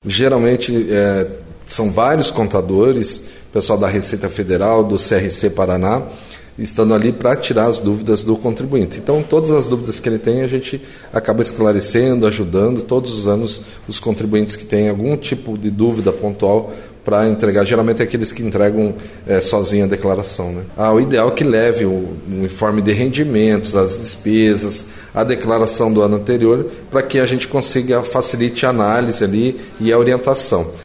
Geralmente são vários contadores, pessoal da Receita Federal, do CRC Paraná, estando ali para tirar as dúvidas do contribuinte. Então, todas as dúvidas que ele tem, a gente acaba esclarecendo, ajudando todos os anos os contribuintes que têm algum tipo de dúvida pontual para entregar. Geralmente é aqueles que entregam sozinho a declaração, né? O ideal é que leve o informe de rendimentos, as despesas, a declaração do ano anterior, para que a gente consiga facilite a análise ali e a orientação.